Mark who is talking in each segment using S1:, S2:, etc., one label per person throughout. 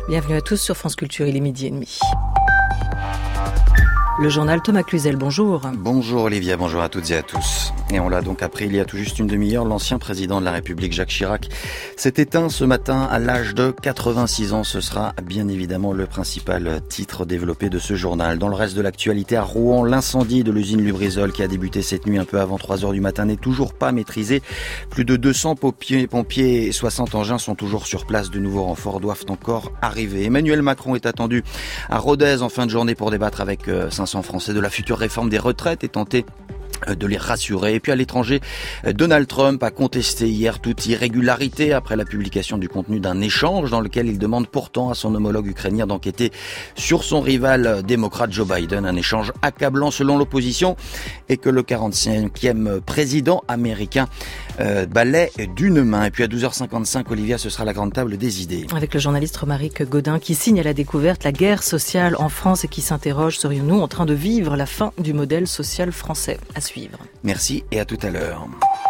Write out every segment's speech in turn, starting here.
S1: Bienvenue à tous sur France Culture, il est 12h30. Le journal Thomas Cluzel, bonjour.
S2: Bonjour Olivia, bonjour à toutes et à tous. Et on l'a donc appris il y a tout juste une demi-heure, l'ancien président de la République Jacques Chirac s'est éteint ce matin à l'âge de 86 ans. Ce sera bien évidemment le principal titre développé de ce journal. Dans le reste de l'actualité, à Rouen, l'incendie de l'usine Lubrizol qui a débuté cette nuit un peu avant 3h du matin n'est toujours pas maîtrisé. Plus de 200 pompiers et 60 engins sont toujours sur place. De nouveaux renforts doivent encore arriver. Emmanuel Macron est attendu à Rodez en fin de journée pour débattre avec 500 Français de la future réforme des retraites et tenter de les rassurer. Et puis à l'étranger, Donald Trump a contesté hier toute irrégularité après la publication du contenu d'un échange dans lequel il demande pourtant à son homologue ukrainien d'enquêter sur son rival démocrate Joe Biden. Un échange accablant selon l'opposition et que le 45e président américain balaie d'une main. Et puis à 12h55, Olivia, ce sera la grande table des idées.
S1: Avec le journaliste Romaric Gaudin qui signe à la découverte la guerre sociale en France et qui s'interroge, serions-nous en train de vivre la fin du modèle social français ? À suivre.
S2: Merci et à tout à l'heure.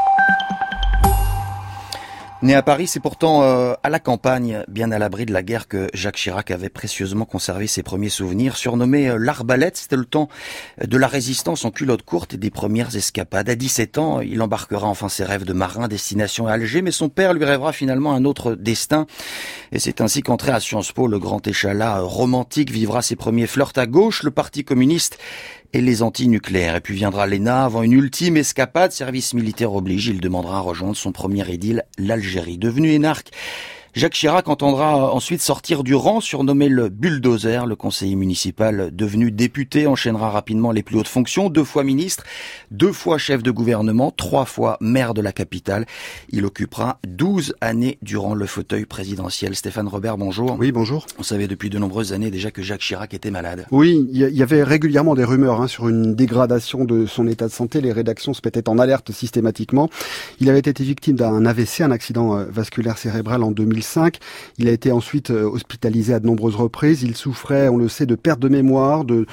S2: Né à Paris, c'est pourtant à la campagne, bien à l'abri de la guerre, que Jacques Chirac avait précieusement conservé ses premiers souvenirs. Surnommé l'Arbalète, c'était le temps de la résistance en culotte courte et des premières escapades. À 17 ans, il embarquera enfin ses rêves de marin, destination à Alger, mais son père lui rêvera finalement un autre destin. Et c'est ainsi qu'entré à Sciences Po, le grand échalas romantique vivra ses premiers flirts à gauche, le Parti communiste et les anti-nucléaires. Et puis viendra l'ENA avant une ultime escapade, service militaire oblige. Il demandera à rejoindre son premier idylle, l'Algérie. Devenu énarque, Jacques Chirac entendra ensuite sortir du rang, surnommé le bulldozer. Le conseiller municipal devenu député enchaînera rapidement les plus hautes fonctions. 2 fois ministre, 2 fois chef de gouvernement, 3 fois maire de la capitale. Il occupera 12 années durant le fauteuil présidentiel. Stéphane Robert, bonjour.
S3: Oui, bonjour.
S2: On savait depuis de nombreuses années déjà que Jacques Chirac était malade.
S3: Oui, il y avait régulièrement des rumeurs sur une dégradation de son état de santé. Les rédactions se mettaient en alerte systématiquement. Il avait été victime d'un AVC, un accident vasculaire cérébral en 2005. Il a été ensuite hospitalisé à de nombreuses reprises. Il souffrait, on le sait, de perte de mémoire, de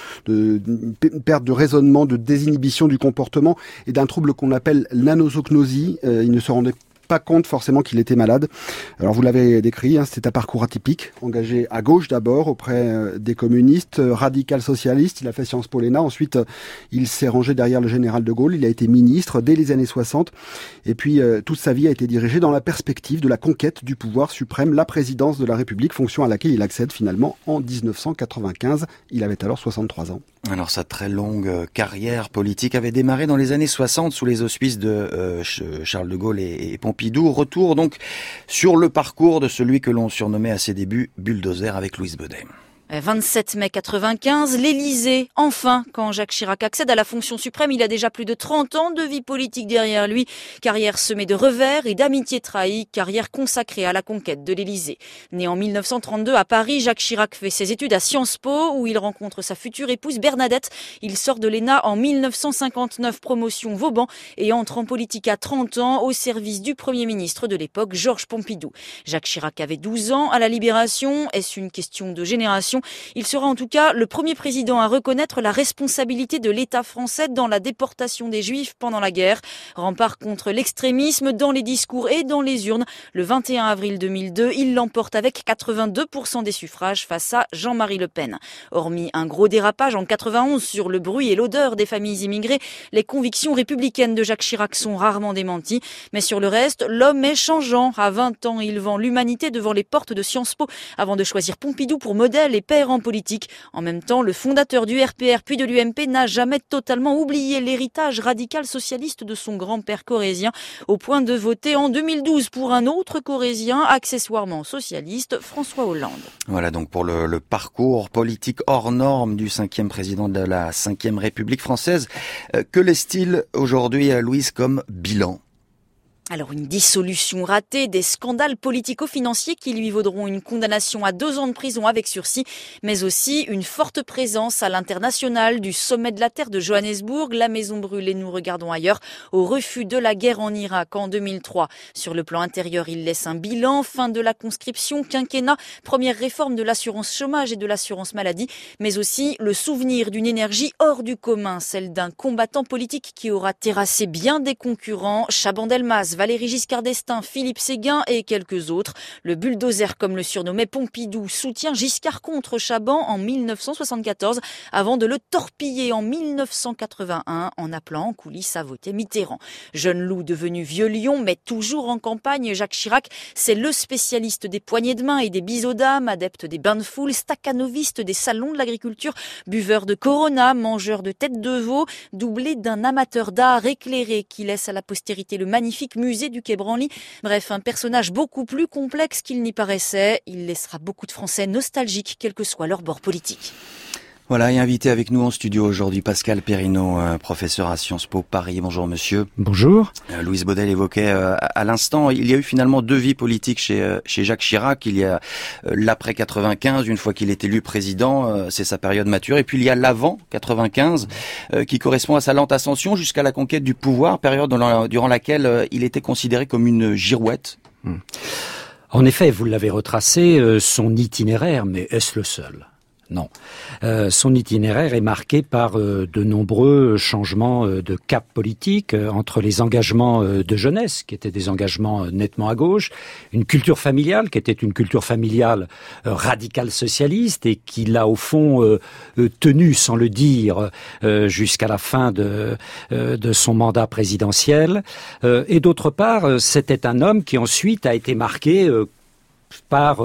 S3: perte de raisonnement, de désinhibition du comportement et d'un trouble qu'on appelle l'anosognosie. Il ne se rendait pas compte forcément qu'il était malade. Alors vous l'avez décrit, c'était un parcours atypique, engagé à gauche d'abord auprès des communistes, radical socialiste. Il a fait Sciences Po l'ENA, ensuite il s'est rangé derrière le général de Gaulle, il a été ministre dès les années 60 et puis toute sa vie a été dirigée dans la perspective de la conquête du pouvoir suprême, la présidence de la République, fonction à laquelle il accède finalement en 1995. Il avait alors 63 ans.
S2: Alors sa très longue carrière politique avait démarré dans les années 60 sous les auspices de Charles de Gaulle et Pompidou. Retour donc sur le parcours de celui que l'on surnommait à ses débuts bulldozer avec Louise Baudet.
S4: 27 mai 95, l'Élysée. Enfin, quand Jacques Chirac accède à la fonction suprême, il a déjà plus de 30 ans de vie politique derrière lui. Carrière semée de revers et d'amitié trahie, carrière consacrée à la conquête de l'Élysée. Né en 1932 à Paris, Jacques Chirac fait ses études à Sciences Po, où il rencontre sa future épouse Bernadette. Il sort de l'ENA en 1959, promotion Vauban, et entre en politique à 30 ans au service du Premier ministre de l'époque, Georges Pompidou. Jacques Chirac avait 12 ans à la Libération. Est-ce une question de génération ? Il sera en tout cas le premier président à reconnaître la responsabilité de l'État français dans la déportation des Juifs pendant la guerre. Rempart contre l'extrémisme dans les discours et dans les urnes. Le 21 avril 2002, il l'emporte avec 82% des suffrages face à Jean-Marie Le Pen. Hormis un gros dérapage en 91 sur le bruit et l'odeur des familles immigrées, les convictions républicaines de Jacques Chirac sont rarement démenties. Mais sur le reste, l'homme est changeant. À 20 ans, il vend l'humanité devant les portes de Sciences Po avant de choisir Pompidou pour modèle et père en politique. En même temps, le fondateur du RPR puis de l'UMP n'a jamais totalement oublié l'héritage radical socialiste de son grand-père corrézien, au point de voter en 2012 pour un autre corrézien, accessoirement socialiste, François Hollande.
S2: Voilà donc pour le parcours politique hors norme du 5e président de la 5e République française. Que laisse-t-il aujourd'hui à Louise comme bilan ?
S4: Alors une dissolution ratée, des scandales politico-financiers qui lui vaudront une condamnation à 2 ans de prison avec sursis, mais aussi une forte présence à l'international du sommet de la Terre de Johannesburg, la maison brûlée, nous regardons ailleurs, au refus de la guerre en Irak en 2003. Sur le plan intérieur, il laisse un bilan, fin de la conscription, quinquennat, première réforme de l'assurance chômage et de l'assurance maladie, mais aussi le souvenir d'une énergie hors du commun, celle d'un combattant politique qui aura terrassé bien des concurrents, Chaban-Delmas, Valéry Giscard d'Estaing, Philippe Séguin et quelques autres. Le bulldozer, comme le surnommait Pompidou, soutient Giscard contre Chaban en 1974 avant de le torpiller en 1981 en appelant en coulisses à voter Mitterrand. Jeune loup devenu vieux lion, mais toujours en campagne, Jacques Chirac, c'est le spécialiste des poignées de main et des biseaux d'âme, adepte des bains de foule, staccanoviste des salons de l'agriculture, buveur de Corona, mangeur de tête de veau, doublé d'un amateur d'art éclairé qui laisse à la postérité le magnifique musée du Quai Branly. Bref, un personnage beaucoup plus complexe qu'il n'y paraissait. Il laissera beaucoup de Français nostalgiques, quel que soit leur bord politique.
S2: Voilà, et invité avec nous en studio aujourd'hui Pascal Perrineau, professeur à Sciences Po Paris. Bonjour monsieur.
S5: Bonjour.
S2: Louise Baudel évoquait à l'instant, il y a eu finalement deux vies politiques chez Jacques Chirac. Il y a l'après 95, une fois qu'il est élu président, c'est sa période mature. Et puis il y a l'avant 95, qui correspond à sa lente ascension jusqu'à la conquête du pouvoir, période durant laquelle il était considéré comme une girouette.
S5: En effet, vous l'avez retracé, son itinéraire, mais est-ce le seul ? Non. Son itinéraire est marqué par de nombreux changements de cap politique entre les engagements de jeunesse, qui étaient des engagements nettement à gauche, une culture familiale, qui était une culture familiale radicale socialiste et qui l'a au fond tenu, sans le dire, jusqu'à la fin de son mandat présidentiel. Et d'autre part, c'était un homme qui ensuite a été marqué par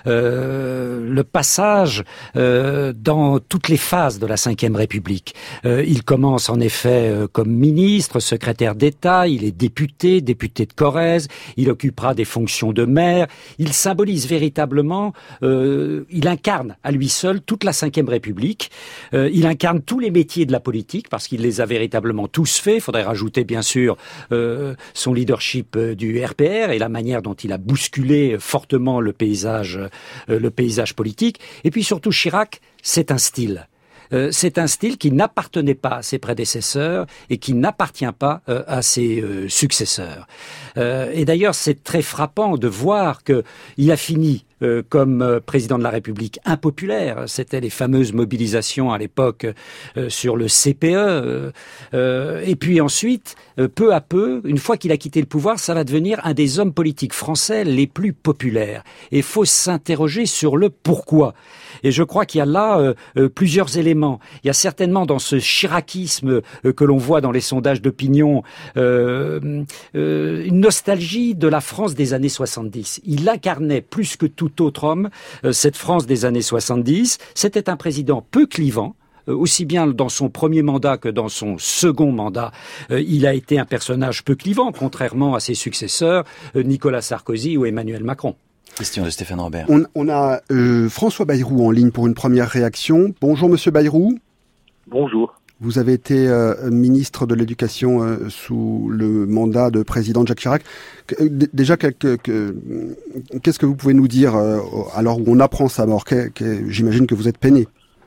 S5: le passage dans toutes les phases de la Ve République. Il commence en effet comme ministre, secrétaire d'État, il est député de Corrèze, il occupera des fonctions de maire, il symbolise véritablement, il incarne à lui seul toute la Ve République, il incarne tous les métiers de la politique parce qu'il les a véritablement tous faits. Il faudrait rajouter bien sûr son leadership du RPR et la manière dont il a bousculé fortement le paysage politique. Et puis surtout, Chirac, c'est un style. C'est un style qui n'appartenait pas à ses prédécesseurs et qui n'appartient pas à ses successeurs. Et d'ailleurs, c'est très frappant de voir qu'il a fini comme président de la République impopulaire. C'était les fameuses mobilisations à l'époque sur le CPE. Et puis ensuite, peu à peu, une fois qu'il a quitté le pouvoir, ça va devenir un des hommes politiques français les plus populaires. Et il faut s'interroger sur le pourquoi. Et je crois qu'il y a là plusieurs éléments. Il y a certainement dans ce chiracisme que l'on voit dans les sondages d'opinion une nostalgie de la France des années 70. Il incarnait plus que tout autre homme cette France des années 70. C'était un président peu clivant. Aussi bien dans son premier mandat que dans son second mandat, il a été un personnage peu clivant, contrairement à ses successeurs, Nicolas Sarkozy ou Emmanuel Macron.
S2: Question de Stéphane Robert.
S3: On a François Bayrou en ligne pour une première réaction. Bonjour Monsieur Bayrou.
S6: Bonjour.
S3: Vous avez été ministre de l'Éducation sous le mandat de président de Jacques Chirac. Déjà, qu'est-ce que vous pouvez nous dire à l'heure où on apprend sa mort? J'imagine que vous êtes peiné.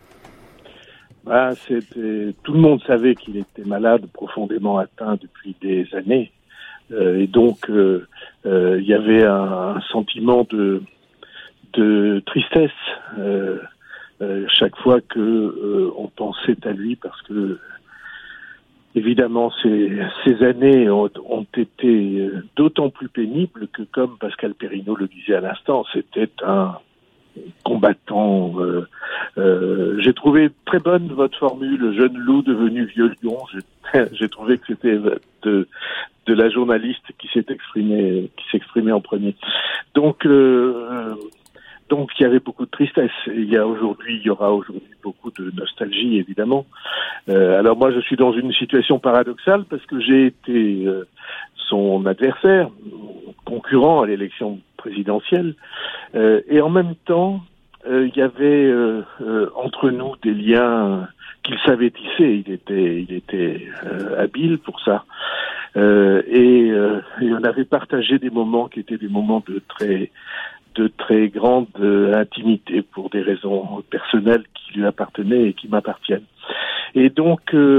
S6: Tout le monde savait qu'il était malade, profondément atteint depuis des années. Et donc, il y avait un sentiment de tristesse chaque fois que on pensait à lui, parce que évidemment ces années ont été d'autant plus pénibles que, comme Pascal Perrineau le disait à l'instant, c'était un combattant. J'ai trouvé très bonne votre formule, jeune loup devenu vieux lion. J'ai trouvé que c'était de la journaliste qui s'exprimait en premier. Donc il y avait beaucoup de tristesse. Il y aura aujourd'hui beaucoup de nostalgie, évidemment. Alors moi, je suis dans une situation paradoxale parce que j'ai été son adversaire, concurrent à l'élection présidentielle, et en même temps, il y avait entre nous des liens qu'il savait tisser. Il était habile pour ça. Et on avait partagé des moments qui étaient des moments de très grande intimité pour des raisons personnelles qui lui appartenaient et qui m'appartiennent. Et donc,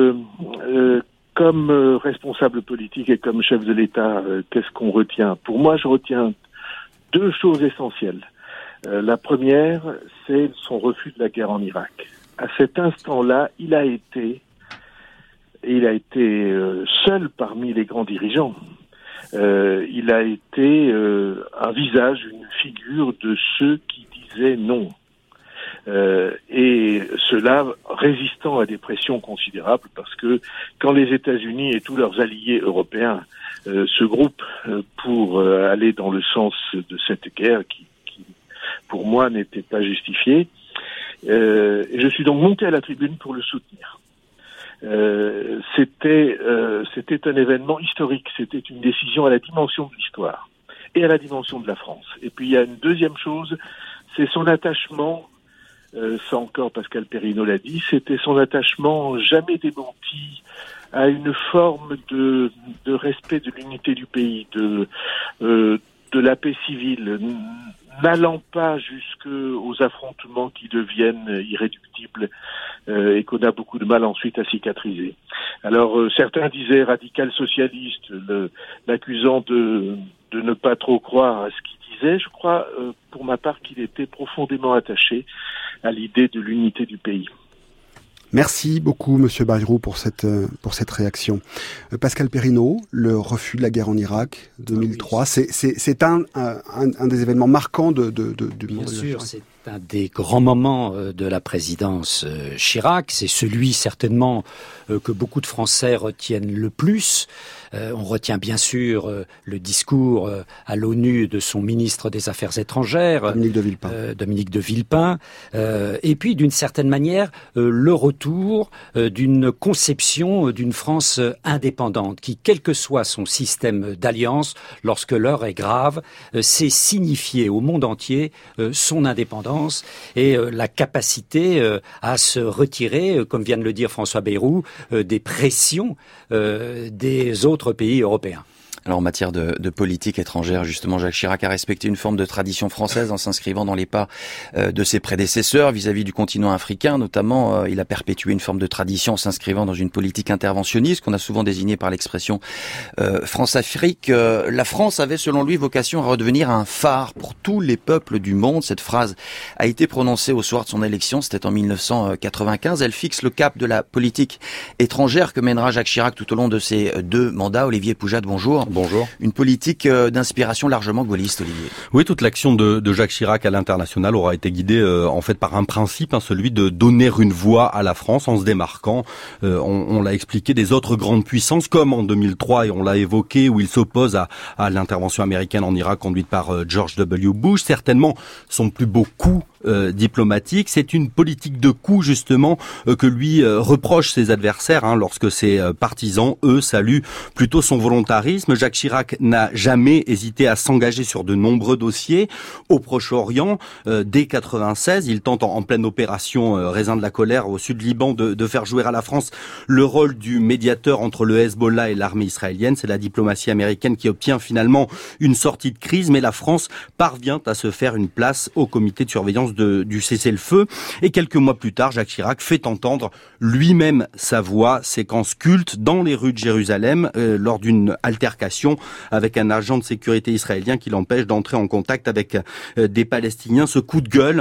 S6: comme responsable politique et comme chef de l'État, qu'est-ce qu'on retient? Pour moi, je retiens deux choses essentielles. La première, c'est son refus de la guerre en Irak. À cet instant-là, il a été seul parmi les grands dirigeants il a été un visage, une figure de ceux qui disaient non. Et cela résistant à des pressions considérables, parce que quand les États-Unis et tous leurs alliés européens se groupent pour aller dans le sens de cette guerre qui pour moi n'était pas justifiée, je suis donc monté à la tribune pour le soutenir. C'était un événement historique, c'était une décision à la dimension de l'histoire et à la dimension de la France. Et puis il y a une deuxième chose, c'est son attachement, ça encore Pascal Perrineau l'a dit, c'était son attachement jamais démenti à une forme de respect de l'unité du pays, de la paix civile, n'allant pas jusqu'aux affrontements qui deviennent irréductibles et qu'on a beaucoup de mal ensuite à cicatriser. Alors certains disaient radical socialiste, l'accusant de ne pas trop croire à ce qu'il disait. Je crois pour ma part qu'il était profondément attaché à l'idée de l'unité du pays.
S3: Merci beaucoup, Monsieur Bayrou, pour cette réaction. Pascal Perrineau, le refus de la guerre en Irak, 2003, c'est un des événements marquants du monde. Bien
S5: sûr, c'est un des grands moments de la présidence Chirac. C'est celui certainement que beaucoup de Français retiennent le plus. On retient bien sûr le discours à l'ONU de son ministre des Affaires étrangères, Dominique de Villepin, et puis d'une certaine manière le retour d'une conception d'une France indépendante qui, quel que soit son système d'alliance, lorsque l'heure est grave, sait signifier au monde entier son indépendance et la capacité à se retirer, comme vient de le dire François Bayrou, des pressions des autres pays européens.
S2: Alors en matière de politique étrangère, justement, Jacques Chirac a respecté une forme de tradition française en s'inscrivant dans les pas de ses prédécesseurs vis-à-vis du continent africain. Notamment, il a perpétué une forme de tradition en s'inscrivant dans une politique interventionniste qu'on a souvent désignée par l'expression France-Afrique. La France avait, selon lui, vocation à redevenir un phare pour tous les peuples du monde. Cette phrase a été prononcée au soir de son élection, c'était en 1995. Elle fixe le cap de la politique étrangère que mènera Jacques Chirac tout au long de ses 2 mandats. Olivier Poujade, bonjour.
S7: Bonjour.
S2: Une politique d'inspiration largement gaulliste, Olivier.
S7: Oui, toute l'action de Jacques Chirac à l'international aura été guidée en fait par un principe, celui de donner une voix à la France en se démarquant. On l'a expliqué des autres grandes puissances, comme en 2003, et on l'a évoqué, où il s'oppose à l'intervention américaine en Irak conduite par George W. Bush. Certainement son plus beau coup diplomatique. C'est une politique de coups justement que lui reprochent ses adversaires lorsque ses partisans, eux, saluent plutôt son volontarisme. Jacques Chirac n'a jamais hésité à s'engager sur de nombreux dossiers au Proche-Orient. Dès 96, il tente en pleine opération Raisin de la colère au sud Liban de faire jouer à la France le rôle du médiateur entre le Hezbollah et l'armée israélienne. C'est la diplomatie américaine qui obtient finalement une sortie de crise, mais la France parvient à se faire une place au comité de surveillance du cessez-le-feu. Et quelques mois plus tard, Jacques Chirac fait entendre lui-même sa voix, séquence culte dans les rues de Jérusalem lors d'une altercation avec un agent de sécurité israélien qui l'empêche d'entrer en contact avec des Palestiniens. Ce coup de gueule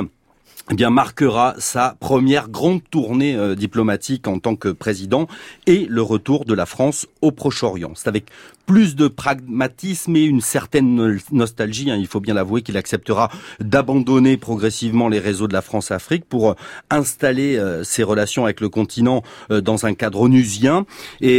S7: marquera sa première grande tournée diplomatique en tant que président et le retour de la France au Proche-Orient. C'est avec plus de pragmatisme et une certaine nostalgie, il faut bien l'avouer, qu'il acceptera d'abandonner progressivement les réseaux de la France-Afrique pour installer ses relations avec le continent dans un cadre onusien et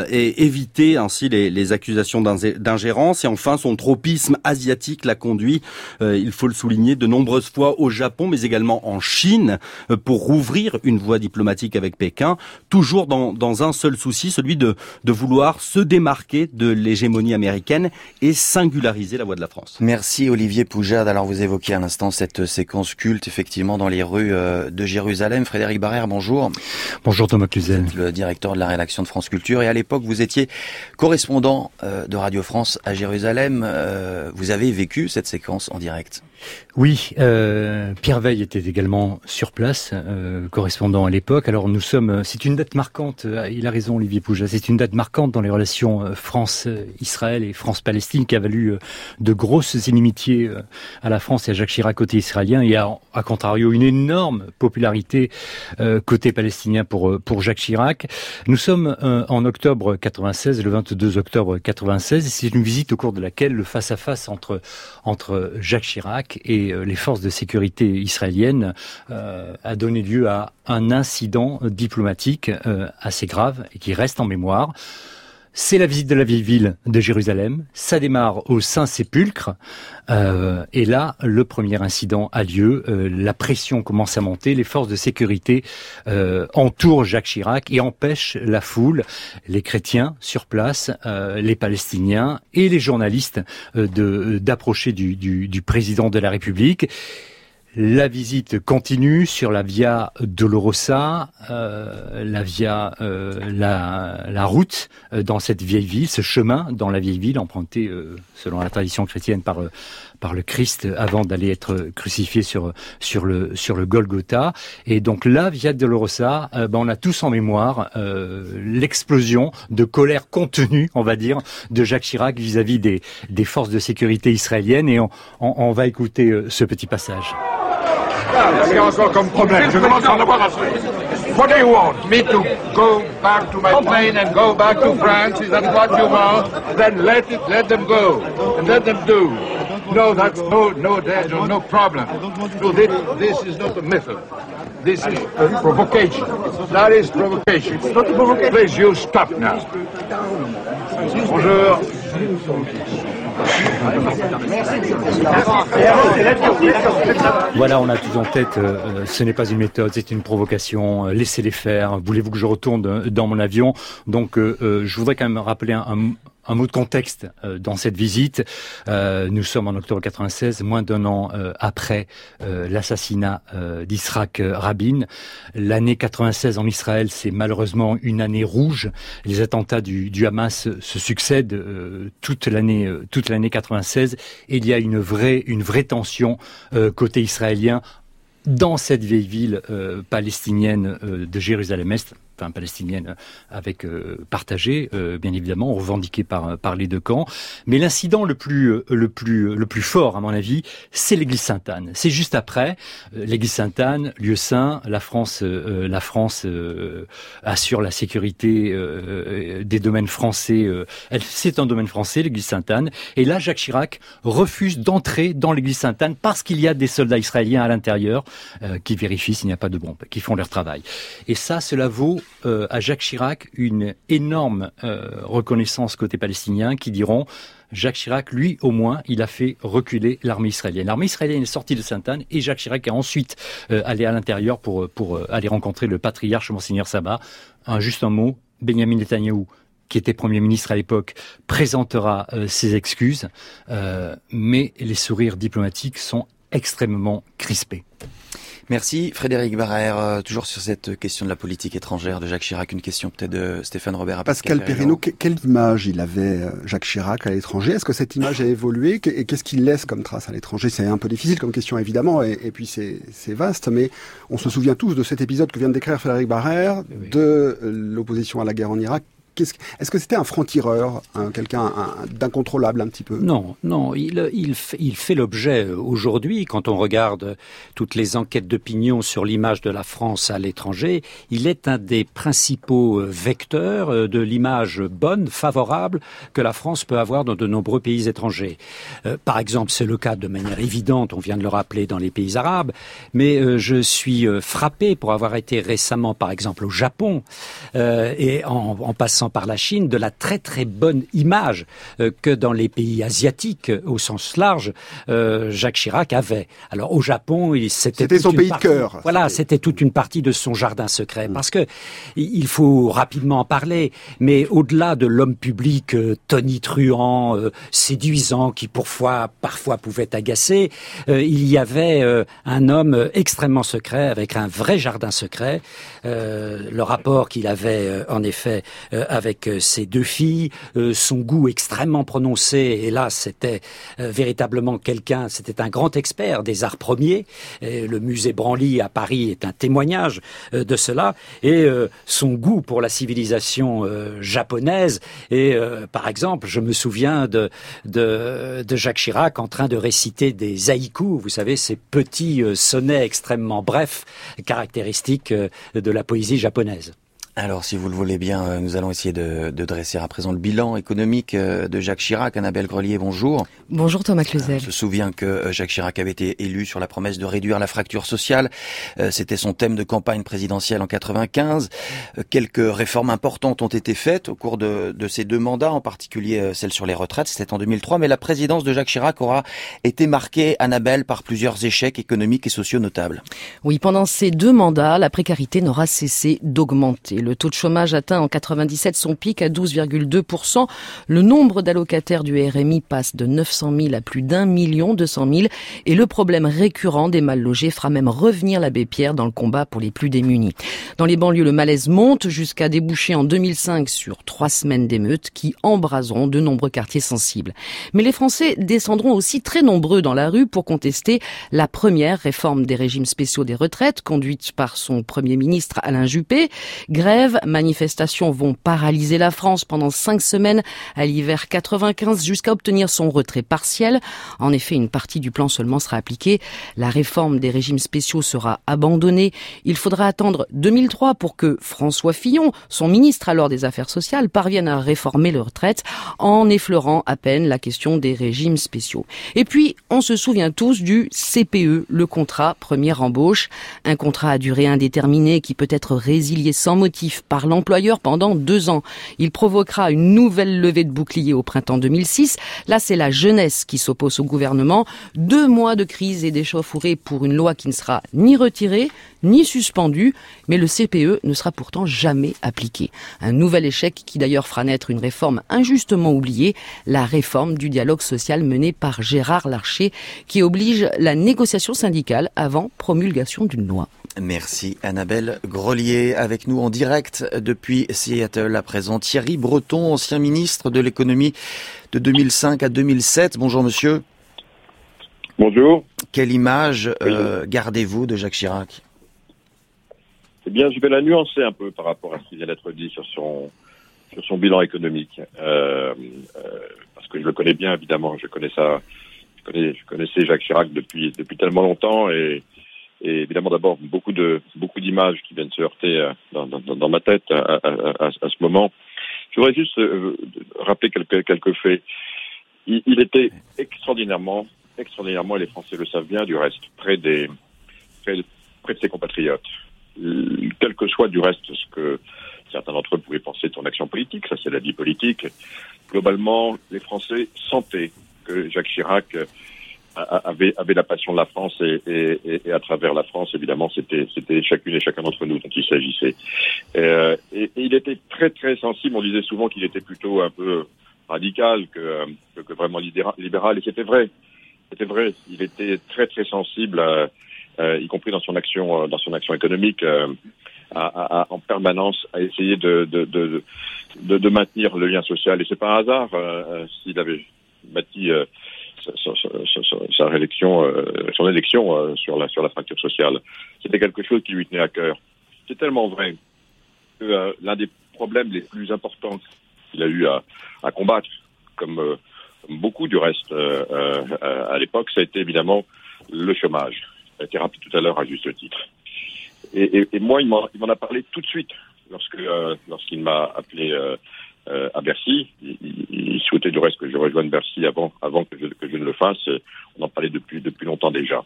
S7: éviter ainsi les accusations d'ingérence. Et enfin, son tropisme asiatique l'a conduit, il faut le souligner, de nombreuses fois au Japon, mais également en Chine, pour rouvrir une voie diplomatique avec Pékin, toujours dans un seul souci, celui de vouloir se démarquer de l'hégémonie américaine et singulariser la voix de la France.
S2: Merci Olivier Poujade. Alors vous évoquiez à l'instant cette séquence culte effectivement dans les rues de Jérusalem. Frédéric Barrère, bonjour.
S8: Bonjour Thomas Cluzel.
S2: Vous êtes le directeur de la rédaction de France Culture et à l'époque vous étiez correspondant de Radio France à Jérusalem. Vous avez vécu cette séquence en direct.
S8: Oui, Pierre Veil était était également sur place, correspondant à l'époque. Alors c'est une date marquante, il a raison Olivier Pouget, c'est une date marquante dans les relations France-Israël et France-Palestine qui a valu de grosses inimitiés à la France et à Jacques Chirac côté israélien et à contrario une énorme popularité côté palestinien pour Jacques Chirac. Nous sommes en octobre 96, le 22 octobre 96, et c'est une visite au cours de laquelle le face-à-face entre Jacques Chirac et les forces de sécurité israéliennes a donné lieu à un incident diplomatique assez grave et qui reste en mémoire. C'est la visite de la vieille ville de Jérusalem. Ça démarre au Saint-Sépulcre. Et là, le premier incident a lieu. La pression commence à monter. Les forces de sécurité entourent Jacques Chirac et empêchent la foule, les chrétiens sur place, les Palestiniens et les journalistes d'approcher du président de la République. La visite continue sur la Via Dolorosa, la route dans cette vieille ville, ce chemin dans la vieille ville emprunté selon la tradition chrétienne par le Christ avant d'aller être crucifié sur le Golgotha. Et donc la Via Dolorosa, on a tous en mémoire l'explosion de colère contenue, on va dire, de Jacques Chirac vis-à-vis des forces de sécurité israéliennes. Et on va écouter ce petit passage.
S9: Il y a encore comme problème. Je commence à en avoir assez. What do you want? Me to go back to my plane and go back to France? Is that what you want? Then let them go and let them do. No, that's no danger, no problem. No, this is not a method. This is provocation. That is provocation. It's not a provocation. Please, you stop now. Bonjour.
S8: Voilà, on a tous en tête, ce n'est pas une méthode, c'est une provocation, laissez-les faire, voulez-vous que je retourne dans mon avion? Donc je voudrais quand même rappeler un mot de contexte dans cette visite. Nous sommes en octobre 96, moins d'un an après l'assassinat d'Yitzhak Rabin. L'année 96 en Israël, c'est malheureusement une année rouge. Les attentats du Hamas se succèdent toute l'année 96. Et il y a une vraie tension côté israélien dans cette vieille ville palestinienne de Jérusalem-Est. Enfin, palestinienne avec partagée, bien évidemment, revendiquée par les deux camps. Mais l'incident le plus fort, à mon avis, c'est l'église Sainte-Anne. C'est juste après l'église Sainte-Anne, lieu saint. La France assure la sécurité des domaines français. C'est un domaine français, l'église Sainte-Anne. Et là, Jacques Chirac refuse d'entrer dans l'église Sainte-Anne parce qu'il y a des soldats israéliens à l'intérieur qui vérifient s'il n'y a pas de bombes, qui font leur travail. Et ça, cela vaut à Jacques Chirac une énorme reconnaissance côté palestinien qui diront Jacques Chirac, lui, au moins, il a fait reculer l'armée israélienne. L'armée israélienne est sortie de Sainte-Anne et Jacques Chirac a ensuite allé à l'intérieur pour aller rencontrer le patriarche Monseigneur Sabat. Juste un mot, Benjamin Netanyahou, qui était Premier ministre à l'époque, présentera ses excuses, mais les sourires diplomatiques sont extrêmement crispés.
S2: Merci Frédéric Barrère. Toujours sur cette question de la politique étrangère de Jacques Chirac, une question peut-être de Stéphane Robert.
S3: Pascal Perrineau, quelle image il avait Jacques Chirac à l'étranger? Est-ce que cette image a évolué? Et qu'est-ce qu'il laisse comme trace à l'étranger? C'est un peu difficile comme question évidemment, et puis c'est vaste, mais on se souvient tous de cet épisode que vient de décrire Frédéric Barrère, de l'opposition à la guerre en Irak. Est-ce que c'était un franc-tireur, quelqu'un d'incontrôlable un petit peu?
S5: Non, il fait l'objet aujourd'hui, quand on regarde toutes les enquêtes d'opinion sur l'image de la France à l'étranger, il est un des principaux vecteurs de l'image bonne, favorable, que la France peut avoir dans de nombreux pays étrangers. Par exemple, c'est le cas de manière évidente, on vient de le rappeler, dans les pays arabes, mais je suis frappé pour avoir été récemment, par exemple, au Japon, et en passant par la Chine, de la très très bonne image que dans les pays asiatiques au sens large Jacques Chirac avait. Alors au Japon, c'était
S3: son pays de cœur.
S5: Voilà, c'était toute une partie de son jardin secret, parce que il faut rapidement en parler, mais au-delà de l'homme public tonitruant, séduisant, qui parfois pouvait agacer, il y avait un homme extrêmement secret avec un vrai jardin secret. Le rapport qu'il avait en effet avec ses 2 filles, son goût extrêmement prononcé, et là c'était véritablement c'était un grand expert des arts premiers, le musée Branly à Paris est un témoignage de cela, et son goût pour la civilisation japonaise, et par exemple je me souviens de Jacques Chirac en train de réciter des haïkus, vous savez, ces petits sonnets extrêmement brefs, caractéristiques de la poésie japonaise.
S2: Alors, si vous le voulez bien, nous allons essayer de dresser à présent le bilan économique de Jacques Chirac. Annabelle Grelier, bonjour.
S1: Bonjour Thomas Cluzel.
S2: On se souvient que Jacques Chirac avait été élu sur la promesse de réduire la fracture sociale. C'était son thème de campagne présidentielle en 95. Quelques réformes importantes ont été faites au cours de ces 2 mandats, en particulier celle sur les retraites, c'était en 2003. Mais la présidence de Jacques Chirac aura été marquée, Annabelle, par plusieurs échecs économiques et sociaux notables.
S1: Oui, pendant ces 2 mandats, la précarité n'aura cessé d'augmenter. Le taux de chômage atteint en 97 son pic à 12,2%. Le nombre d'allocataires du RMI passe de 900 000 à plus d'1 200 000. Et le problème récurrent des mal logés fera même revenir l'abbé Pierre dans le combat pour les plus démunis. Dans les banlieues, le malaise monte jusqu'à déboucher en 2005 sur 3 semaines d'émeutes qui embraseront de nombreux quartiers sensibles. Mais les Français descendront aussi très nombreux dans la rue pour contester la première réforme des régimes spéciaux des retraites conduite par son Premier ministre Alain Juppé. Grève, manifestations vont paralyser la France pendant 5 semaines à l'hiver 95 jusqu'à obtenir son retrait partiel. En effet, une partie du plan seulement sera appliquée. La réforme des régimes spéciaux sera abandonnée. Il faudra attendre 2003 pour que François Fillon, son ministre alors des Affaires sociales, parvienne à réformer les retraites en effleurant à peine la question des régimes spéciaux. Et puis, on se souvient tous du CPE, le contrat première embauche. Un contrat à durée indéterminée qui peut être résilié sans motif par l'employeur pendant 2 ans. Il provoquera une nouvelle levée de bouclier au printemps 2006. Là, c'est la jeunesse qui s'oppose au gouvernement. 2 mois de crise et d'échauffourée pour une loi qui ne sera ni retirée, ni suspendue. Mais le CPE ne sera pourtant jamais appliqué. Un nouvel échec qui d'ailleurs fera naître une réforme injustement oubliée, la réforme du dialogue social menée par Gérard Larcher, qui oblige la négociation syndicale avant promulgation d'une loi.
S2: Merci Annabelle Grelier. Avec nous en direct depuis Seattle à présent, Thierry Breton, ancien ministre de l'économie de 2005 à 2007. Bonjour monsieur.
S10: Bonjour.
S2: Quelle image gardez-vous de Jacques Chirac ?
S10: Eh bien, je vais la nuancer un peu par rapport à ce qui vient d'être dit sur son bilan économique. Parce que je le connais bien, évidemment. Je connaissais Jacques Chirac depuis tellement longtemps et évidemment d'abord beaucoup d'images qui viennent se heurter dans ma tête à ce moment. Je voudrais juste rappeler quelques faits. Il était extraordinairement, et les Français le savent bien, du reste, près de ses compatriotes. Quel que soit du reste ce que certains d'entre eux pouvaient penser de son action politique, ça c'est la vie politique, globalement, les Français sentaient que Jacques Chirac avait la passion de la France et à travers la France, évidemment, c'était chacune et chacun d'entre nous dont il s'agissait. Et il était très très sensible. On disait souvent qu'il était plutôt un peu radical que vraiment libéral, et c'était vrai. Il était très très sensible, y compris dans son action économique, en permanence à essayer de maintenir le lien social. Et c'est pas un hasard s'il avait bâti son élection sur la fracture sociale. C'était quelque chose qui lui tenait à cœur. C'est tellement vrai que l'un des problèmes les plus importants qu'il a eu à combattre, comme beaucoup du reste à l'époque, ça a été évidemment le chômage. Ça a été rappelé tout à l'heure à juste titre. Et moi, il m'en a parlé tout de suite lorsqu'il m'a appelé à Bercy. Il souhaitait du reste que je rejoigne Bercy avant que je ne le fasse. On en parlait depuis longtemps déjà.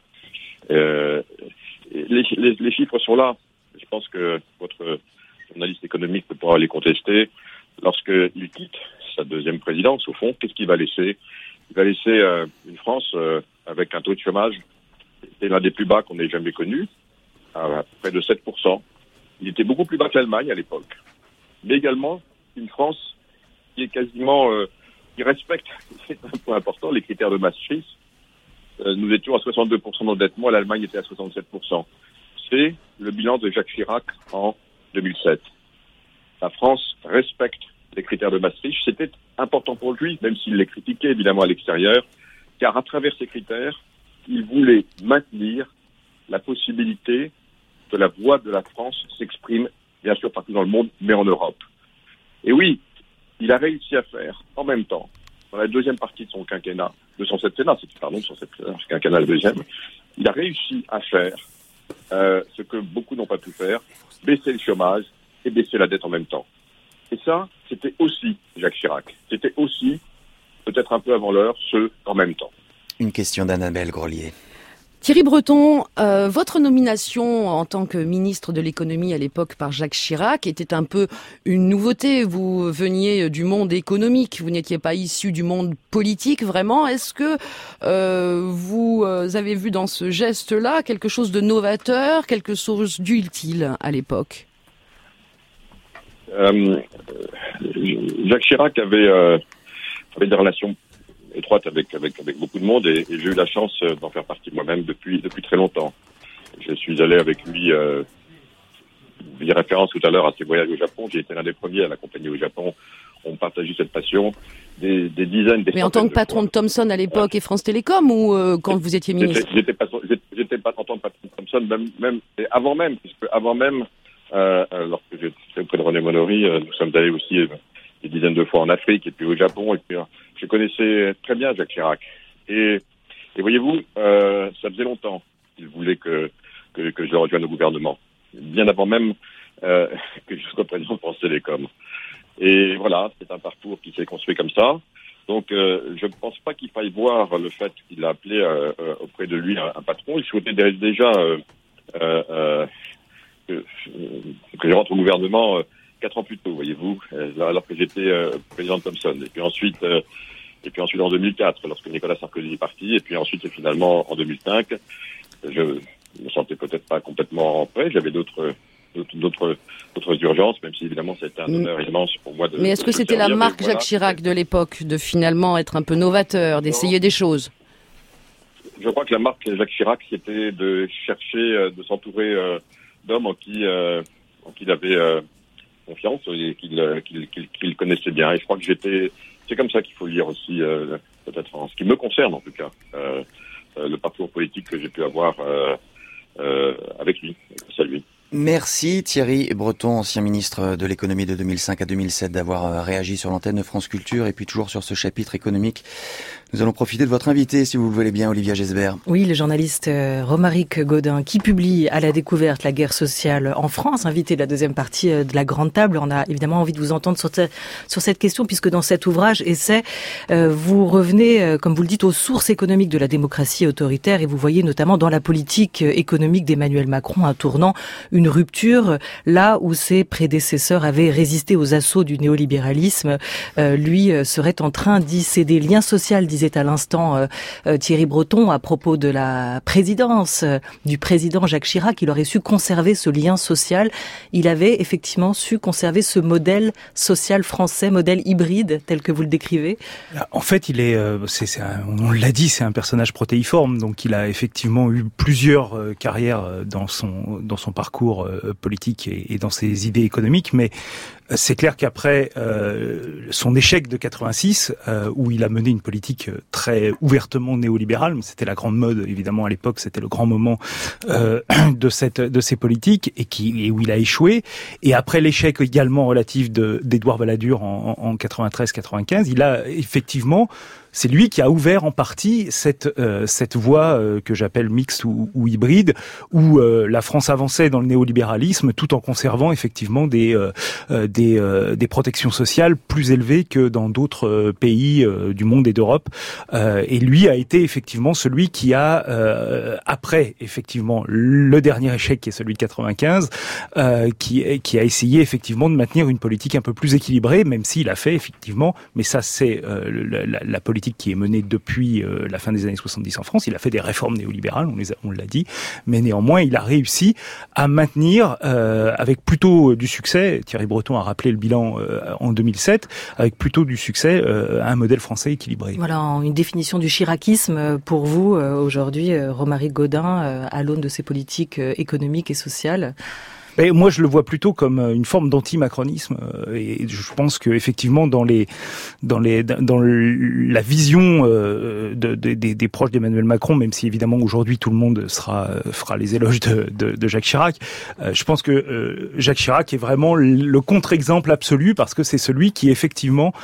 S10: Les chiffres sont là. Je pense que votre journaliste économique pourra les contester. Lorsqu'il quitte sa deuxième présidence, au fond, qu'est-ce qu'il va laisser ? Il va laisser une France avec un taux de chômage qui est l'un des plus bas qu'on ait jamais connu, à près de 7%. Il était beaucoup plus bas que l'Allemagne à l'époque. Mais également une France qui est quasiment, qui respecte, c'est un point important, les critères de Maastricht. Nous étions à 62% d'endettement, l'Allemagne était à 67%. C'est le bilan de Jacques Chirac en 2007. La France respecte les critères de Maastricht, c'était important pour lui, même s'il les critiquait évidemment à l'extérieur, car à travers ces critères, il voulait maintenir la possibilité que la voix de la France s'exprime, bien sûr partout dans le monde, mais en Europe. Et oui, il a réussi à faire, en même temps, dans la deuxième partie de son quinquennat, de son septennat, quinquennat le deuxième, il a réussi à faire ce que beaucoup n'ont pas pu faire, baisser le chômage et baisser la dette en même temps. Et ça, c'était aussi Jacques Chirac. C'était aussi, peut-être un peu avant l'heure, ce en même temps.
S2: Une question d'Annabelle Grelier.
S1: Thierry Breton, votre nomination en tant que ministre de l'économie à l'époque par Jacques Chirac était un peu une nouveauté. Vous veniez du monde économique, vous n'étiez pas issu du monde politique vraiment. Est-ce que vous avez vu dans ce geste-là quelque chose de novateur, quelque chose d'utile à l'époque ?
S10: Jacques Chirac avait des relations étroite avec beaucoup de monde et j'ai eu la chance d'en faire partie moi-même depuis très longtemps. Je suis allé avec lui, il y a référence tout à l'heure à ses voyages au Japon. J'ai été l'un des premiers à l'accompagner au Japon. On partageait cette passion. Des dizaines,
S1: Mais en tant que patron de Thomson à l'époque et France Télécom ou quand vous étiez ministre?
S10: J'étais pas en tant que patron de Thomson, même avant même, lorsque j'étais auprès de René Monory, nous sommes allés aussi des dizaines de fois en Afrique et puis au Japon et puis je connaissais très bien Jacques Chirac et voyez-vous, ça faisait longtemps qu'il voulait que je rejoigne au gouvernement, bien avant même que je sois président de France Télécom. Et voilà, c'est un parcours qui s'est construit comme ça. Donc je ne pense pas qu'il faille voir le fait qu'il a appelé auprès de lui un patron. Il souhaitait déjà que je rentre au gouvernement 4 ans plus tôt, voyez-vous, alors que j'étais président de Thomson. Et puis ensuite en 2004, lorsque Nicolas Sarkozy est parti, et puis ensuite et finalement en 2005, je me sentais peut-être pas complètement prêt. J'avais d'autres urgences, même si évidemment ça a été un honneur immense pour moi.
S1: Mais est-ce que c'était la marque Jacques Chirac de l'époque, de finalement être un peu novateur, d'essayer des choses?
S10: Je crois que la marque Jacques Chirac, c'était de chercher, de s'entourer d'hommes en qui il avait confiance et qu'il connaissait bien. Et je crois que c'est comme ça qu'il faut lire aussi, peut-être en ce qui me concerne en tout cas, le parcours politique que j'ai pu avoir avec lui, grâce à lui.
S2: Merci Thierry Breton, ancien ministre de l'économie de 2005 à 2007, d'avoir réagi sur l'antenne de France Culture. Et puis toujours sur ce chapitre économique, nous allons profiter de votre invité, si vous le voulez bien, Olivia Gesbert.
S11: Oui, le journaliste Romaric Gaudin, qui publie à la découverte la guerre sociale en France, invité de la deuxième partie de la Grande Table. On a évidemment envie de vous entendre sur cette question, puisque dans cet ouvrage, essai, vous revenez, comme vous le dites, aux sources économiques de la démocratie autoritaire, et vous voyez notamment dans la politique économique d'Emmanuel Macron un tournant, une rupture, là où ses prédécesseurs avaient résisté aux assauts du néolibéralisme. Lui serait en train d'y céder. Lien social, disait à l'instant Thierry Breton à propos de la présidence du président Jacques Chirac. Il aurait su conserver ce lien social. Il avait effectivement su conserver ce modèle social français, modèle hybride tel que vous le décrivez.
S12: En fait, il est, on l'a dit, c'est un personnage protéiforme, donc il a effectivement eu plusieurs carrières dans son parcours politique et dans ses idées économiques, mais c'est clair qu'après son échec de 86, où il a mené une politique très ouvertement néolibérale, c'était la grande mode évidemment à l'époque, c'était le grand moment de ces politiques et où il a échoué. Et après l'échec également relatif d'Édouard Balladur en 93-95, il a effectivement, c'est lui qui a ouvert en partie cette voie que j'appelle mixte ou hybride, où la France avançait dans le néolibéralisme tout en conservant effectivement des protections sociales plus élevées que dans d'autres pays du monde et d'Europe. Et lui a été effectivement celui qui a, après effectivement le dernier échec qui est celui de 95, qui a essayé effectivement de maintenir une politique un peu plus équilibrée, même s'il a fait effectivement, mais ça c'est la politique qui est menée depuis la fin des années 70 en France. Il a fait des réformes néolibérales, on l'a dit, mais néanmoins il a réussi à maintenir avec plutôt du succès, Thierry Breton a rappelé le bilan en 2007, avec plutôt du succès un modèle français équilibré.
S11: Voilà, une définition du chiracisme pour vous aujourd'hui, Romaric Gaudin, à l'aune de ces politiques économiques et sociales.
S12: Et moi, je le vois plutôt comme une forme d'anti-macronisme, et je pense que effectivement, dans la vision des proches d'Emmanuel Macron, même si évidemment aujourd'hui tout le monde fera les éloges de Jacques Chirac, je pense que Jacques Chirac est vraiment le contre-exemple absolu, parce que c'est celui qui effectivement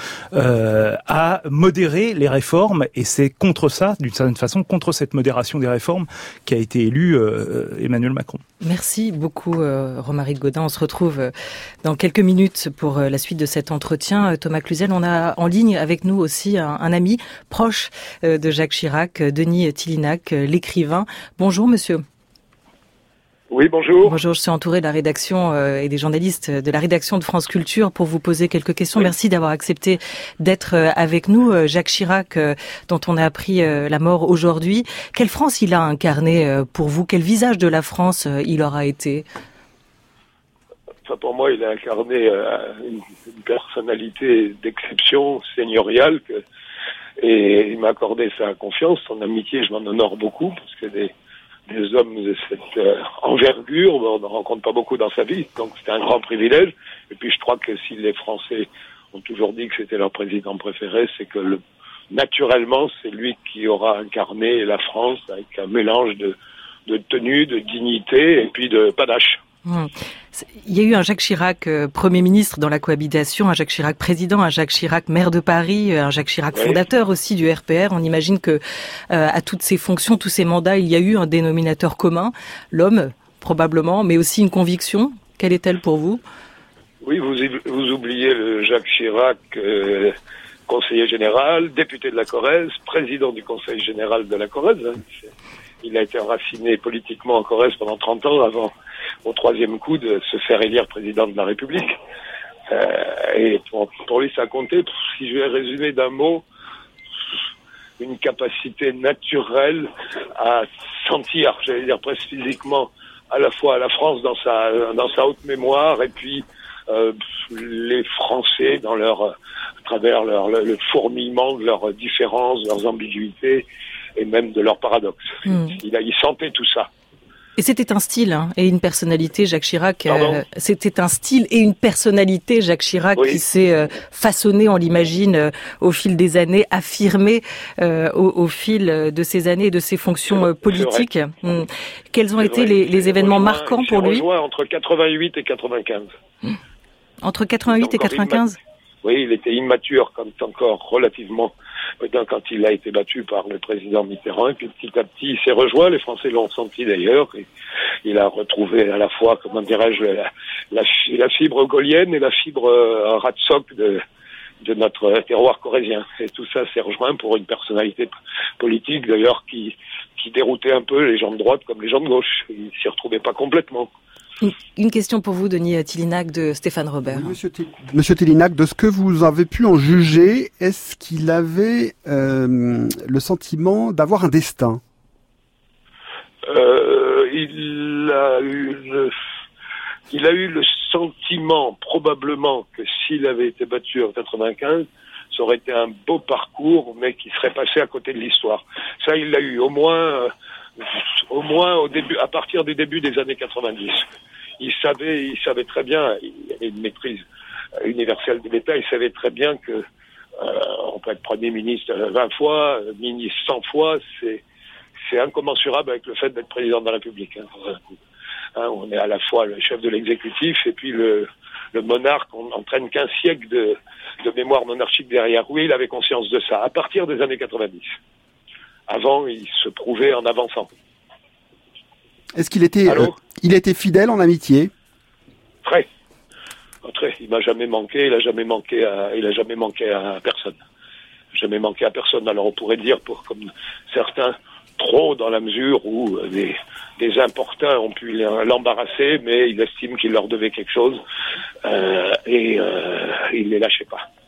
S12: a modéré les réformes, et c'est contre ça, d'une certaine façon, contre cette modération des réformes qu'a été élu Emmanuel Macron.
S11: Merci beaucoup Romaric Gaudin. On se retrouve dans quelques minutes pour la suite de cet entretien. Thomas Cluzel, on a en ligne avec nous aussi un ami proche de Jacques Chirac, Denis Tillinac, l'écrivain. Bonjour monsieur.
S13: Oui, bonjour.
S11: Bonjour, je suis entourée de la rédaction et des journalistes de la rédaction de France Culture pour vous poser quelques questions. Oui. Merci d'avoir accepté d'être avec nous. Jacques Chirac, dont on a appris la mort aujourd'hui. Quelle France il a incarné pour vous? Quel visage de la France il aura été?
S13: Enfin, pour moi, il a incarné une personnalité d'exception, seigneuriale, et il m'a accordé sa confiance, son amitié, je m'en honore beaucoup, parce que des hommes de cette envergure, on n'en rencontre pas beaucoup dans sa vie, donc c'était un grand privilège. Et puis je crois que si les Français ont toujours dit que c'était leur président préféré, c'est que naturellement, c'est lui qui aura incarné la France avec un mélange de tenue, de dignité et puis de panache.
S11: Il y a eu un Jacques Chirac Premier ministre dans la cohabitation, un Jacques Chirac président, un Jacques Chirac maire de Paris, un Jacques Chirac fondateur aussi du RPR. On imagine que à toutes ces fonctions, tous ces mandats, il y a eu un dénominateur commun, l'homme probablement, mais aussi une conviction. Quelle est-elle pour vous?
S13: Oui, vous oubliez le Jacques Chirac, conseiller général, député de la Corrèze, président du Conseil général de la Corrèze. Il a été enraciné politiquement en Corrèze pendant 30 ans avant, au troisième coup, de se faire élire président de la République. Et pour lui, ça a compté. Si je vais résumer d'un mot, une capacité naturelle à sentir, j'allais dire presque physiquement, à la fois la France dans sa haute mémoire, et puis les Français dans à travers le fourmillement de leurs différences, leurs ambiguïtés, et même de leur paradoxe. Il sentait tout ça.
S11: Et c'était un style et une personnalité, Jacques Chirac. C'était un style et une personnalité, Jacques Chirac, qui s'est façonné, on l'imagine, au fil des années, affirmé au fil de ces années et de ses fonctions politiques. Quels ont été les événements marquants pour lui?
S13: Entre 88 et 95.
S11: Entre 88 et 95?
S13: Oui, il était immature encore relativement quand il a été battu par le président Mitterrand, et puis petit à petit il s'est rejoint, les Français l'ont senti d'ailleurs, et il a retrouvé à la fois, comment dirais-je, la fibre gaulienne et la fibre ratsock de notre terroir corrézien. Et tout ça s'est rejoint pour une personnalité politique d'ailleurs qui déroutait un peu les gens de droite comme les gens de gauche. Il s'y retrouvait pas complètement.
S11: Une question pour vous, Denis Tillinac, de Stéphane Robert.
S3: Oui, Monsieur Tillinac, de ce que vous avez pu en juger, est-ce qu'il avait le sentiment d'avoir un destin?
S13: Il a eu le sentiment, probablement, que s'il avait été battu en 95, ça aurait été un beau parcours, mais qui serait passé à côté de l'histoire. Ça, il l'a eu, au moins au début, à partir du début des années 90. Il savait très bien, il avait une maîtrise universelle de l'État, il savait très bien que on peut être Premier ministre 20 fois, ministre 100 fois, c'est incommensurable avec le fait d'être président de la République. On est à la fois le chef de l'exécutif et puis le monarque. On n'entraîne qu'un siècle de mémoire monarchique derrière. Oui, il avait conscience de ça, à partir des années 90. Avant, il se prouvait en avançant.
S3: Est-ce qu'il était, il était fidèle en amitié?
S13: Très. Il m'a jamais manqué. Il a jamais manqué à personne. Jamais manqué à personne. Alors on pourrait dire, comme certains, trop dans la mesure où des importuns ont pu l'embarrasser, mais il estime qu'il leur devait quelque chose et il les lâchait pas.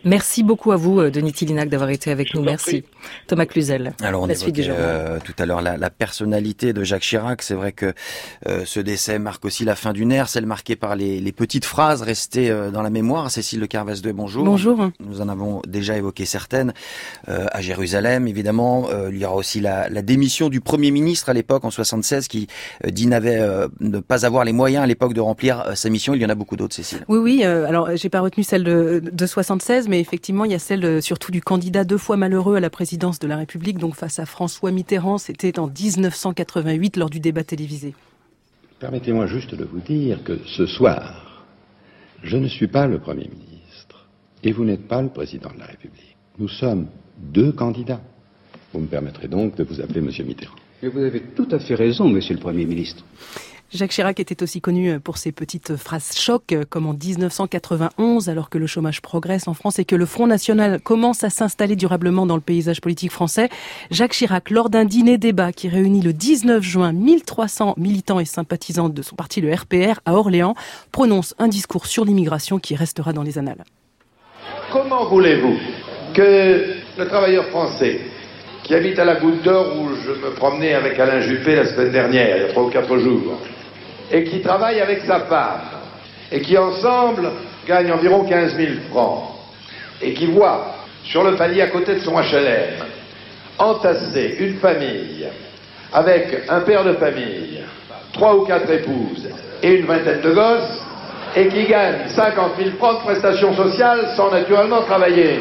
S11: Merci beaucoup à vous, Denis Tillinac, d'avoir été avec nous. Merci. Thomas Cluzel.
S2: Alors, on évoquait tout à l'heure la personnalité de Jacques Chirac. C'est vrai que ce décès marque aussi la fin d'une ère, celle marquée par les petites phrases restées dans la mémoire. Cécile de Carvaz-Douai, bonjour.
S11: Bonjour.
S2: Nous en avons déjà évoqué certaines. À Jérusalem, évidemment. Il y aura aussi la démission du Premier ministre à l'époque, en 76, qui dit ne pas avoir les moyens à l'époque de remplir sa mission. Il y en a beaucoup d'autres, Cécile.
S14: Oui. Alors, j'ai pas retenu celle de 76, mais effectivement, il y a celle surtout du candidat 2 fois malheureux à la présidence de la République, donc face à François Mitterrand. C'était en 1988 lors du débat télévisé.
S15: Permettez-moi juste de vous dire que ce soir, je ne suis pas le Premier ministre et vous n'êtes pas le Président de la République. Nous sommes 2 candidats. Vous me permettrez donc de vous appeler Monsieur Mitterrand.
S16: Mais vous avez tout à fait raison, Monsieur le Premier ministre.
S14: Jacques Chirac était aussi connu pour ses petites phrases choc, comme en 1991, alors que le chômage progresse en France et que le Front National commence à s'installer durablement dans le paysage politique français. Jacques Chirac, lors d'un dîner-débat qui réunit le 19 juin 1300 militants et sympathisants de son parti, le RPR, à Orléans, prononce un discours sur l'immigration qui restera dans les annales.
S17: Comment voulez-vous que le travailleur français qui habite à la Goutte d'Or, où je me promenais avec Alain Juppé la semaine dernière, il y a 3 ou 4 jours, et qui travaille avec sa femme, et qui ensemble gagne environ 15 000 francs, et qui voit sur le palier à côté de son HLM entasser une famille avec un père de famille, 3 ou 4 épouses et une vingtaine de gosses, et qui gagne 50 000 francs de prestations sociales sans naturellement travailler.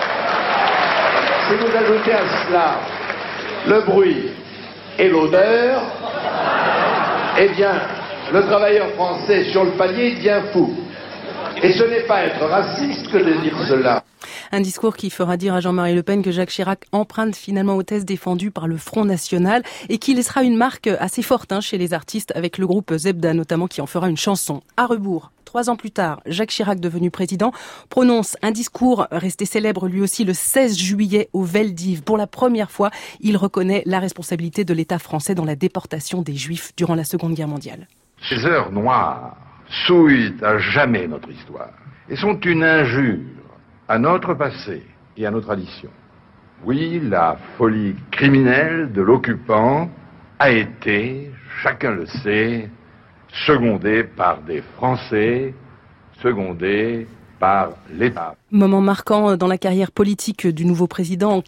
S17: Si vous ajoutez à cela le bruit et l'odeur, eh bien, le travailleur français sur le palier devient fou. Et ce n'est pas être raciste que de dire cela.
S14: Un discours qui fera dire à Jean-Marie Le Pen que Jacques Chirac emprunte finalement aux thèses défendues par le Front National et qui laissera une marque assez forte chez les artistes, avec le groupe Zebda notamment qui en fera une chanson. À rebours, 3 ans plus tard, Jacques Chirac, devenu président, prononce un discours resté célèbre lui aussi le 16 juillet au Veldiv. Pour la première fois, il reconnaît la responsabilité de l'État français dans la déportation des Juifs durant la Seconde Guerre mondiale.
S18: Ces heures noires souillent à jamais notre histoire et sont une injure à notre passé et à nos traditions. Oui, la folie criminelle de l'occupant a été, chacun le sait, secondée par des Français, secondée par l'État.
S14: Moment marquant dans la carrière politique du nouveau président. En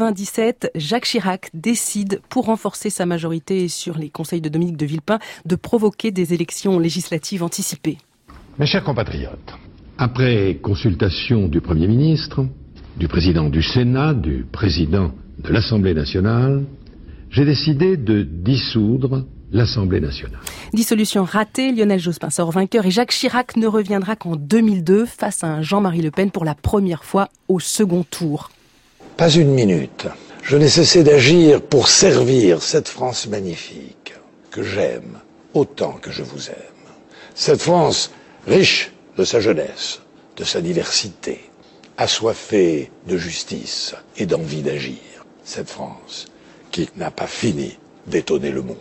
S14: 97, Jacques Chirac décide, pour renforcer sa majorité sur les conseils de Dominique de Villepin, de provoquer des élections législatives anticipées.
S15: Mes chers compatriotes, après consultation du Premier ministre, du président du Sénat, du président de l'Assemblée nationale, j'ai décidé de dissoudre l'Assemblée nationale.
S14: Dissolution ratée, Lionel Jospin sort vainqueur et Jacques Chirac ne reviendra qu'en 2002 face à un Jean-Marie Le Pen pour la première fois au second tour.
S19: Pas une minute. Je n'ai cessé d'agir pour servir cette France magnifique que j'aime autant que je vous aime. Cette France riche de sa jeunesse, de sa diversité, assoiffée de justice et d'envie d'agir. Cette France qui n'a pas fini d'étonner le monde.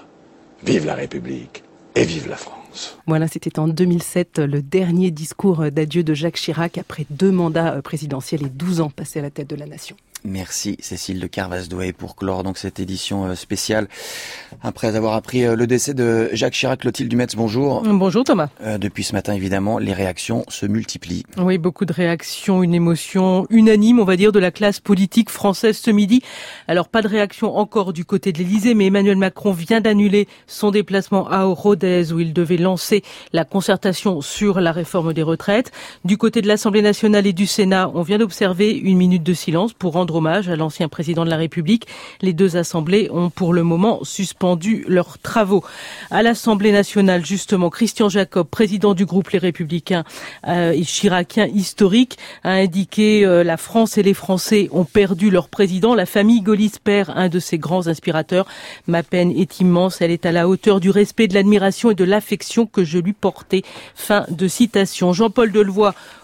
S19: Vive la République et vive la France.
S14: Voilà, c'était en 2007 le dernier discours d'adieu de Jacques Chirac après 2 mandats présidentiels et 12 ans passés à la tête de la nation.
S2: Merci Cécile de Carvaz-Douai pour clore donc cette édition spéciale. Après avoir appris le décès de Jacques Chirac, Clotilde Dumetz, bonjour.
S14: Bonjour Thomas.
S2: Depuis ce matin, évidemment, les réactions se multiplient.
S14: Oui, beaucoup de réactions, une émotion unanime, on va dire, de la classe politique française ce midi. Alors, pas de réaction encore du côté de l'Élysée, mais Emmanuel Macron vient d'annuler son déplacement à Rodez où il devait lancer la concertation sur la réforme des retraites. Du côté de l'Assemblée nationale et du Sénat, on vient d'observer une minute de silence pour rendre hommage à l'ancien président de la République. Les 2 assemblées ont pour le moment suspendu leurs travaux. À l'Assemblée nationale, justement, Christian Jacob, président du groupe Les Républicains et chiracien historique, a indiqué la France et les Français ont perdu leur président. La famille Gaulliste perd un de ses grands inspirateurs. Ma peine est immense, elle est à la hauteur du respect, de l'admiration et de l'affection que je lui portais. Fin de citation. Jean-Paul Delevoye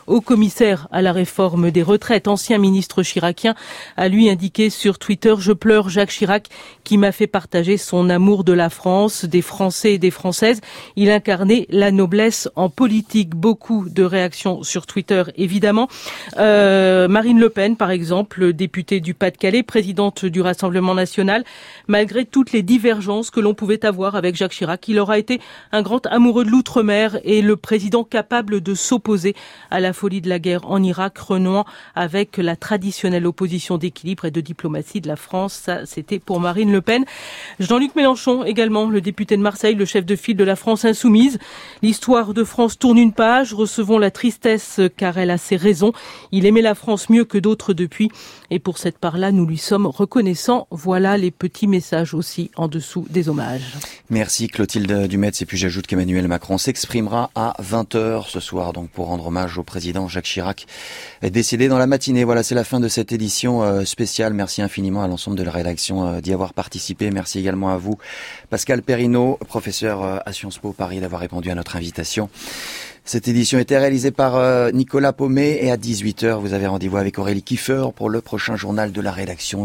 S14: haut commissaire à la réforme des retraites, ancien ministre chiracien, a lui indiqué sur Twitter « Je pleure Jacques Chirac qui m'a fait partager son amour de la France, des Français et des Françaises. Il incarnait la noblesse en politique. » Beaucoup de réactions sur Twitter, évidemment. Marine Le Pen, par exemple, députée du Pas-de-Calais, présidente du Rassemblement national, malgré toutes les divergences que l'on pouvait avoir avec Jacques Chirac, il aura été un grand amoureux de l'outre-mer et le président capable de s'opposer à la folie de la guerre en Irak, renouant avec la traditionnelle opposition d'équilibre et de diplomatie de la France. Ça, c'était pour Marine Le Pen. Jean-Luc Mélenchon, également, le député de Marseille, le chef de file de la France insoumise. L'histoire de France tourne une page. Recevons la tristesse car elle a ses raisons. Il aimait la France mieux que d'autres depuis. Et pour cette part-là, nous lui sommes reconnaissants. Voilà les petits messages aussi en dessous des hommages.
S2: Merci Clotilde Dumetz. Et puis j'ajoute qu'Emmanuel Macron s'exprimera à 20h ce soir, donc pour rendre hommage au président Jacques Chirac, décédé dans la matinée. Voilà, c'est la fin de cette édition spéciale. Merci infiniment à l'ensemble de la rédaction d'y avoir participé. Merci également à vous, Pascal Perrineau, professeur à Sciences Po Paris, d'avoir répondu à notre invitation. Cette édition était réalisée par Nicolas Paumet et à 18h, vous avez rendez-vous avec Aurélie Kiefer pour le prochain journal de la rédaction.